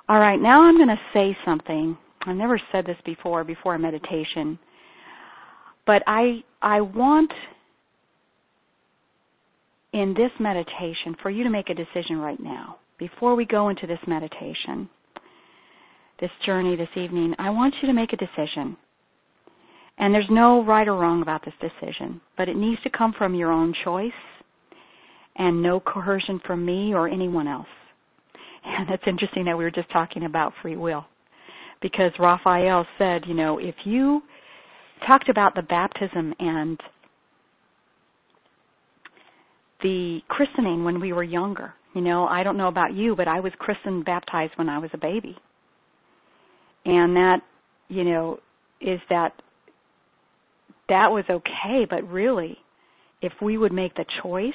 All right, now I'm going to say something. I've never said this before a meditation, but I want in this meditation for you to make a decision right now. Before we go into this meditation, this journey this evening, I want you to make a decision. And there's no right or wrong about this decision, but it needs to come from your own choice and no coercion from me or anyone else. And it's interesting that we were just talking about free will, because Raphael said, if you talked about the baptism and the christening when we were younger, I don't know about you, but I was christened, baptized when I was a baby. And that, is that was okay, but really, if we would make the choice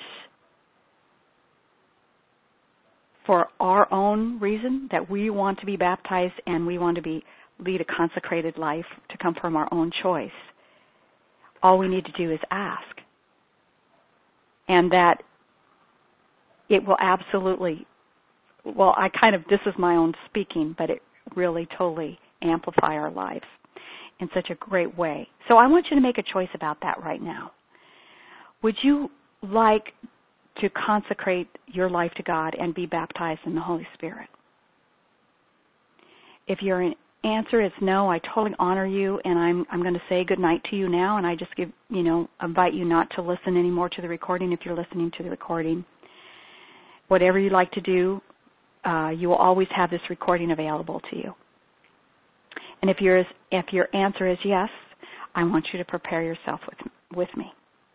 for our own reason that we want to be baptized and we want to lead a consecrated life to come from our own choice, all we need to do is ask. And that it will absolutely, this is my own speaking, but it really totally amplify our lives in such a great way. So I want you to make a choice about that right now. Would you like to consecrate your life to God and be baptized in the Holy Spirit? If your answer is no, I totally honor you, and I'm going to say good night to you now, and I just invite you not to listen anymore to the recording if you're listening to the recording. Whatever you like to do, you will always have this recording available to you. And if your answer is yes, I want you to prepare yourself with me.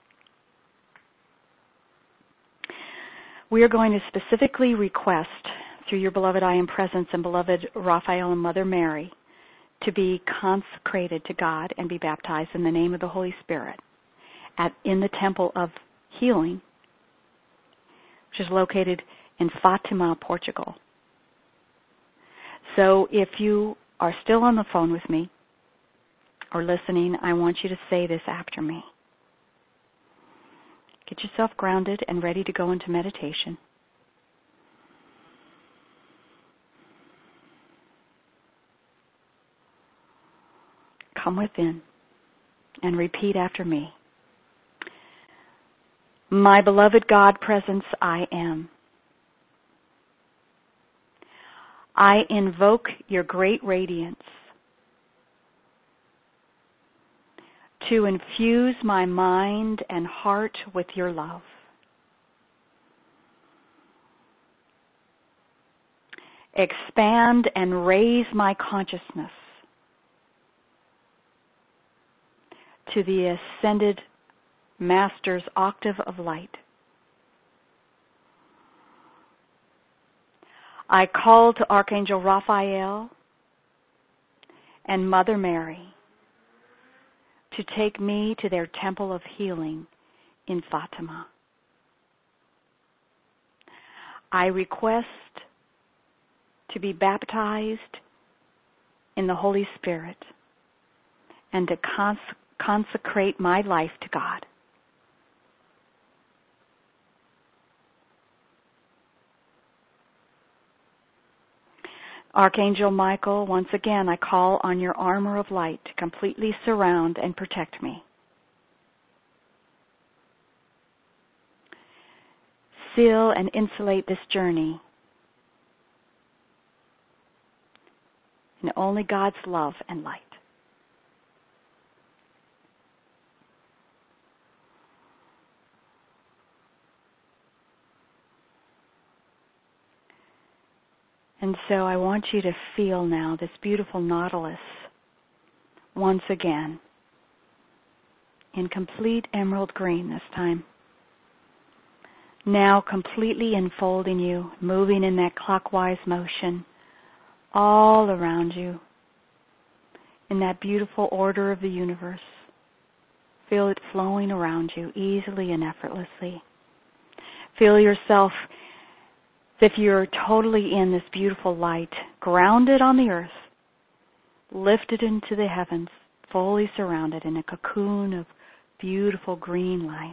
We are going to specifically request, through your beloved I Am Presence and beloved Raphael and Mother Mary, to be consecrated to God and be baptized in the name of the Holy Spirit in the Temple of Healing, which is located in Fatima, Portugal. So if you are still on the phone with me or listening, I want you to say this after me. Get yourself grounded and ready to go into meditation. Come within and repeat after me. My beloved God Presence, I am. I invoke your great radiance to infuse my mind and heart with your love. Expand and raise my consciousness to the ascended Master's octave of light. I call to Archangel Raphael and Mother Mary to take me to their temple of healing in Fatima. I request to be baptized in the Holy Spirit and to consecrate my life to God. Archangel Michael, once again, I call on your armor of light to completely surround and protect me. Seal and insulate this journey in only God's love and light. And so I want you to feel now this beautiful nautilus once again in complete emerald green this time. Now completely enfolding you, moving in that clockwise motion all around you in that beautiful order of the universe. Feel it flowing around you easily and effortlessly. Feel yourself as if you're totally in this beautiful light, grounded on the earth, lifted into the heavens, fully surrounded in a cocoon of beautiful green light.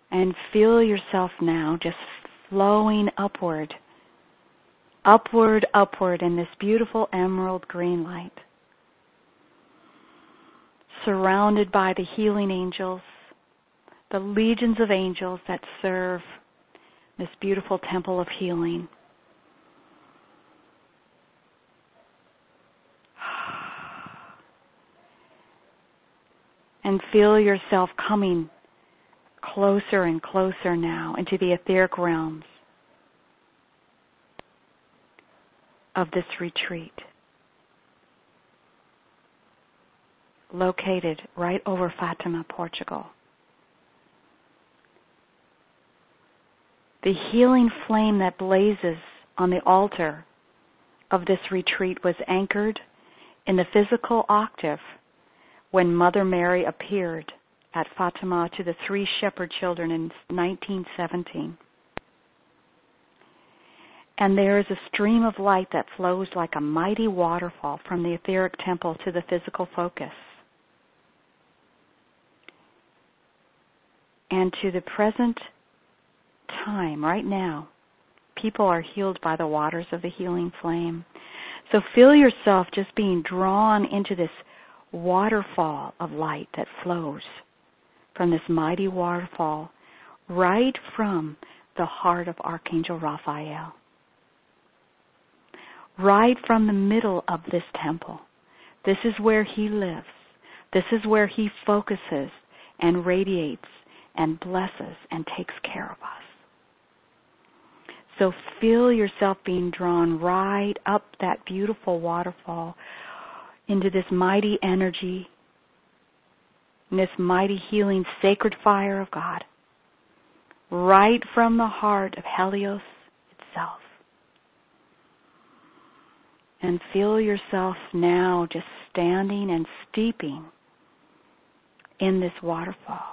And feel yourself now just flowing upward, upward, upward in this beautiful emerald green light, surrounded by the healing angels, the legions of angels that serve this beautiful temple of healing. And feel yourself coming closer and closer now into the etheric realms of this retreat, located right over Fatima, Portugal. The healing flame that blazes on the altar of this retreat was anchored in the physical octave when Mother Mary appeared at Fatima to the 3 shepherd children in 1917. And there is a stream of light that flows like a mighty waterfall from the etheric temple to the physical focus. And to the present time, right now, people are healed by the waters of the healing flame. So feel yourself just being drawn into this waterfall of light that flows from this mighty waterfall right from the heart of Archangel Raphael. Right from the middle of this temple. This is where he lives. This is where he focuses and radiates and blesses and takes care of us. So feel yourself being drawn right up that beautiful waterfall into this mighty energy, this mighty healing sacred fire of God, right from the heart of Helios itself. And feel yourself now just standing and steeping in this waterfall.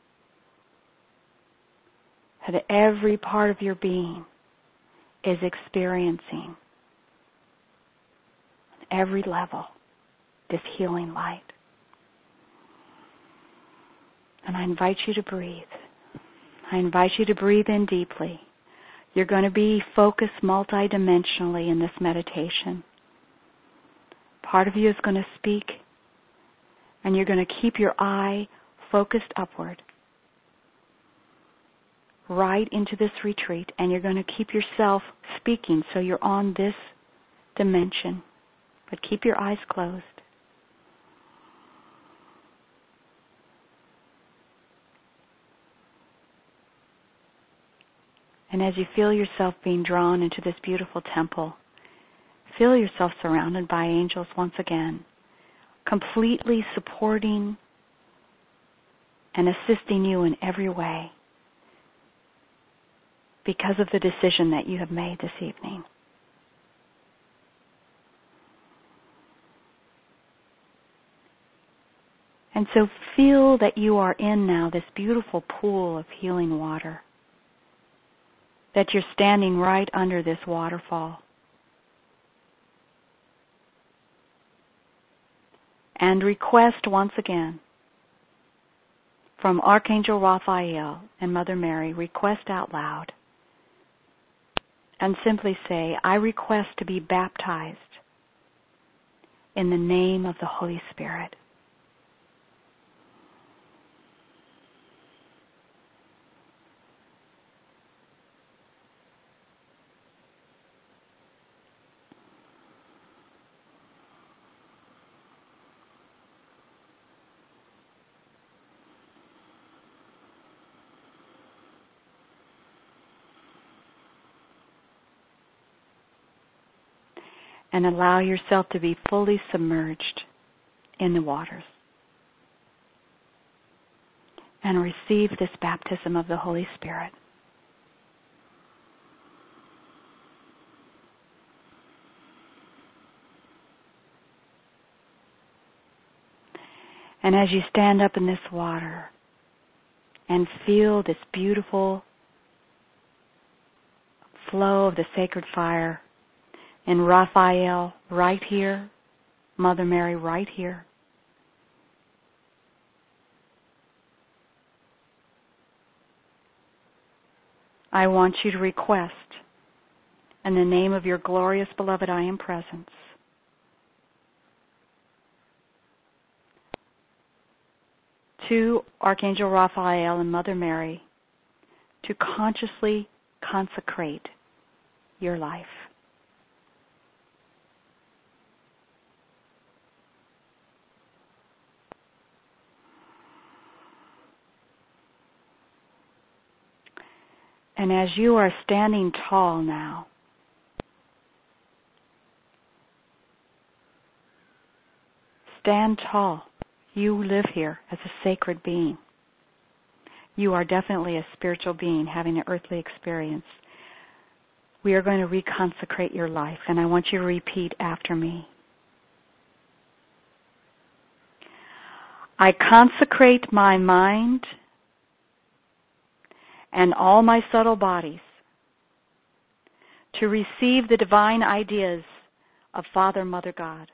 That every part of your being is experiencing, on every level, this healing light. And I invite you to breathe. I invite you to breathe in deeply. You're going to be focused multidimensionally in this meditation. Part of you is going to speak, and you're going to keep your eye focused upward, right into this retreat, and you're going to keep yourself speaking so you're on this dimension, but keep your eyes closed. And as you feel yourself being drawn into this beautiful temple, feel yourself surrounded by angels once again, completely supporting and assisting you in every way because of the decision that you have made this evening. And so feel that you are in now this beautiful pool of healing water, that you're standing right under this waterfall. And request once again from Archangel Raphael and Mother Mary, request out loud and simply say, I request to be baptized in the name of the Holy Spirit. And allow yourself to be fully submerged in the waters. And receive this baptism of the Holy Spirit. And as you stand up in this water and feel this beautiful flow of the sacred fire, and Raphael right here, Mother Mary right here. I want you to request, in the name of your glorious beloved I Am Presence, to Archangel Raphael and Mother Mary to consciously consecrate your life. And as you are standing tall now, stand tall. You live here as a sacred being. You are definitely a spiritual being having an earthly experience. We are going to reconsecrate your life, and I want you to repeat after me. I consecrate my mind and all my subtle bodies to receive the divine ideas of Father, Mother, God.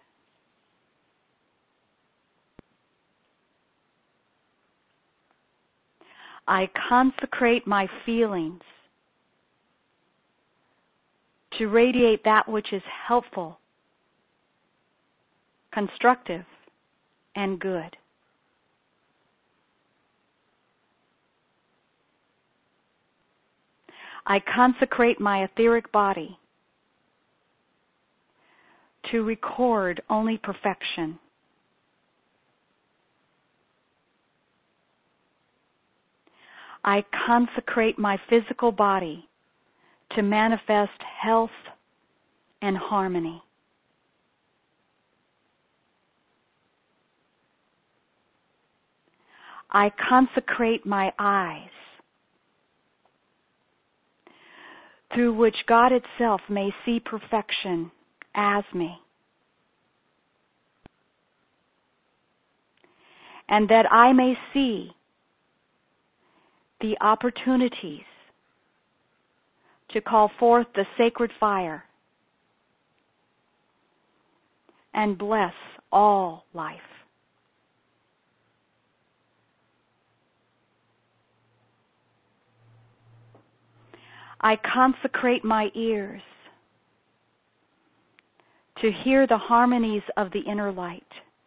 I consecrate my feelings to radiate that which is helpful, constructive, and good. I consecrate my etheric body to record only perfection. I consecrate my physical body to manifest health and harmony. I consecrate my eyes through which God itself may see perfection as me, and that I may see the opportunities to call forth the sacred fire and bless all life. I consecrate my ears to hear the harmonies of the inner light.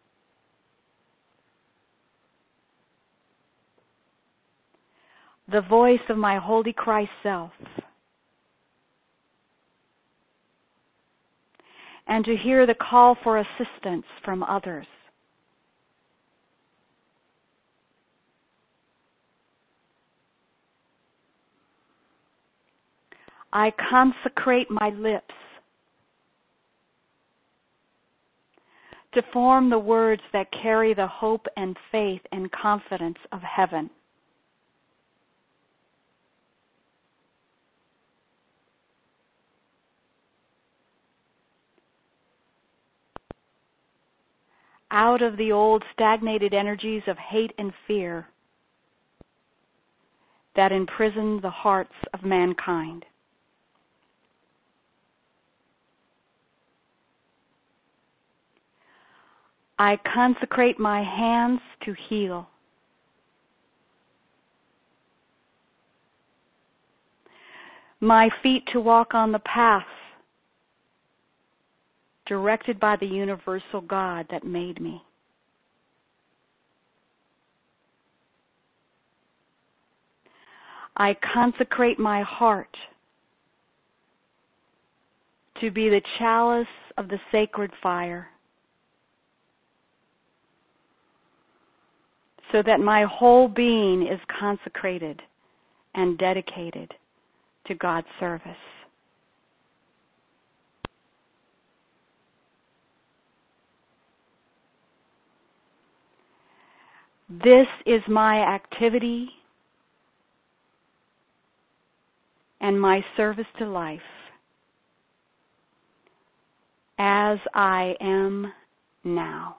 The voice of my Holy Christ Self, and to hear the call for assistance from others. I consecrate my lips to form the words that carry the hope and faith and confidence of heaven. Out of the old stagnated energies of hate and fear that imprison the hearts of mankind. I consecrate my hands to heal. My feet to walk on the path directed by the universal God that made me. I consecrate my heart to be the chalice of the sacred fire, so that my whole being is consecrated and dedicated to God's service. This is my activity and my service to life as I am now.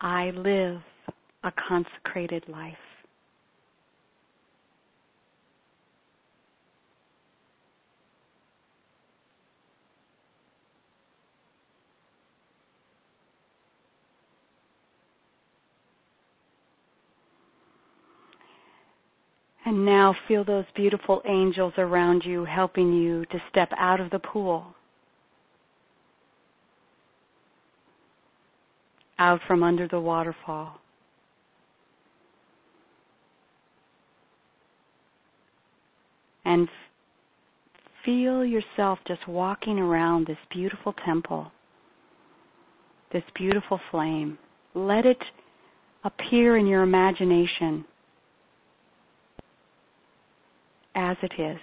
I live a consecrated life. And now feel those beautiful angels around you helping you to step out of the pool, out from under the waterfall. And feel yourself just walking around this beautiful temple, this beautiful flame. Let it appear in your imagination as it is.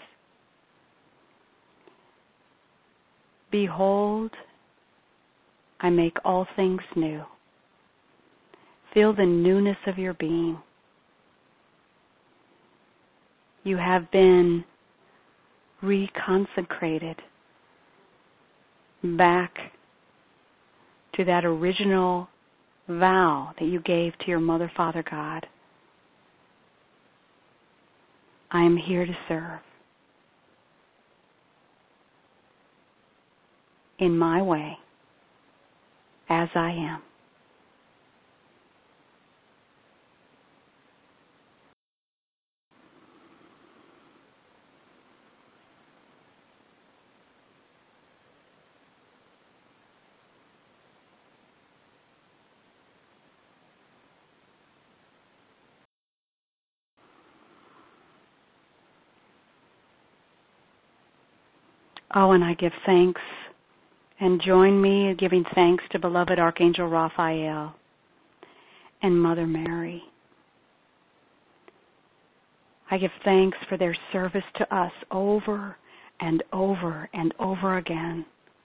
Behold, I make all things new. Feel the newness of your being. You have been reconsecrated back to that original vow that you gave to your Mother, Father, God. I am here to serve in my way, as I am. Oh, and I give thanks, and join me in giving thanks to beloved Archangel Raphael and Mother Mary. I give thanks for their service to us over and over and over again.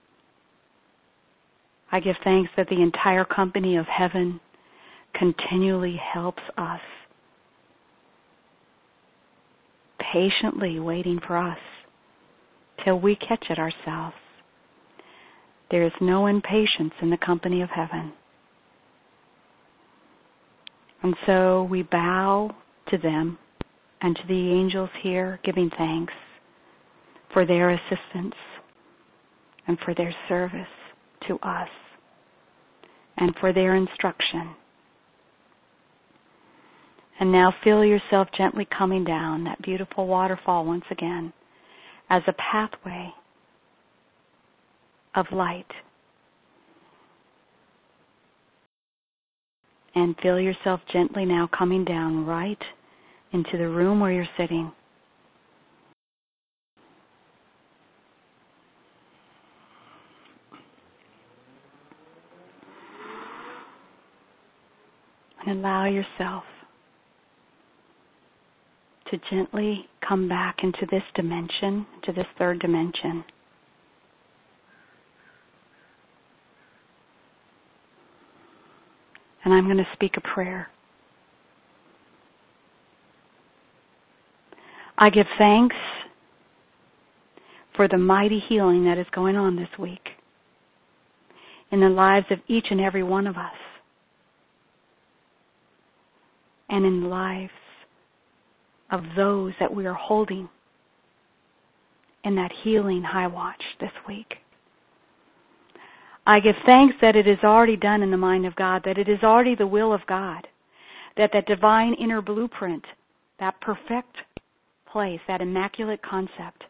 I give thanks that the entire company of heaven continually helps us, patiently waiting for us till we catch it ourselves. There is no impatience in the company of heaven. And so we bow to them and to the angels here, giving thanks for their assistance and for their service to us and for their instruction. And now feel yourself gently coming down that beautiful waterfall once again as a pathway of light. And feel yourself gently now coming down right into the room where you're sitting. And allow yourself to gently come back into this dimension, to this third dimension. And I'm going to speak a prayer. I give thanks for the mighty healing that is going on this week in the lives of each and every one of us, and in the lives of those that we are holding in that healing high watch this week. I give thanks that it is already done in the mind of God, that it is already the will of God, that that divine inner blueprint, that perfect place, that immaculate concept,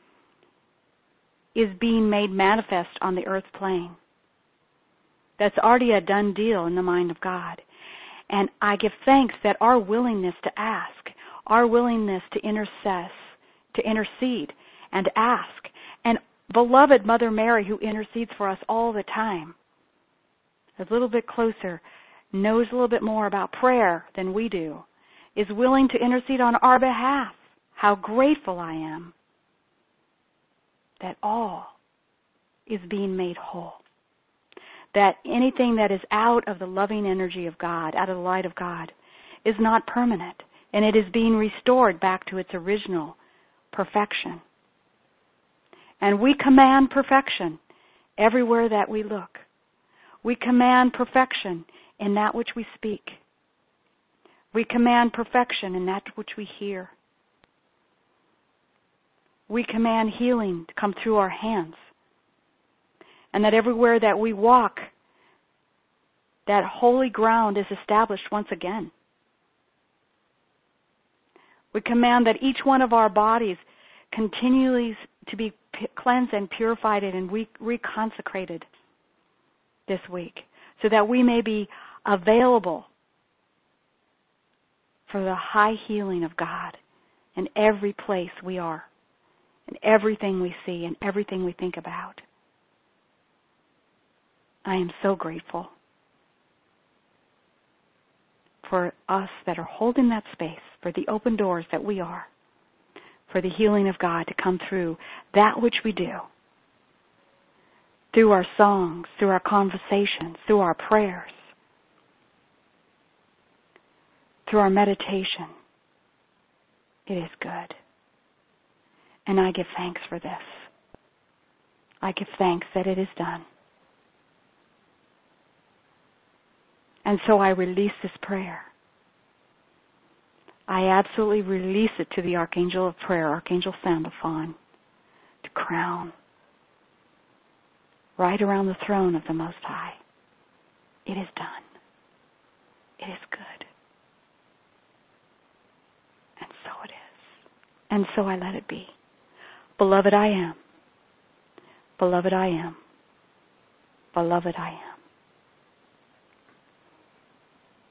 is being made manifest on the earth plane. That's already a done deal in the mind of God. And I give thanks that our willingness to ask, our willingness to intercede and ask, and beloved Mother Mary, who intercedes for us all the time, a little bit closer, knows a little bit more about prayer than we do, is willing to intercede on our behalf. How grateful I am that all is being made whole. That anything that is out of the loving energy of God, out of the light of God, is not permanent, and it is being restored back to its original perfection. And we command perfection everywhere that we look. We command perfection in that which we speak. We command perfection in that which we hear. We command healing to come through our hands. And that everywhere that we walk, that holy ground is established once again. We command that each one of our bodies continually to be cleansed and purified and reconsecrated this week, so that we may be available for the high healing of God in every place we are, in everything we see, and everything we think about. I am so grateful for us that are holding that space, for the open doors that we are, for the healing of God to come through that which we do, through our songs, through our conversations, through our prayers, through our meditation. It is good. And I give thanks for this. I give thanks that it is done. And so I release this prayer. I absolutely release it to the Archangel of Prayer, Archangel Sandalphon, to crown right around the throne of the Most High. It is done. It is good. And so it is. And so I let it be. Beloved, I am. Beloved, I am. Beloved, I am.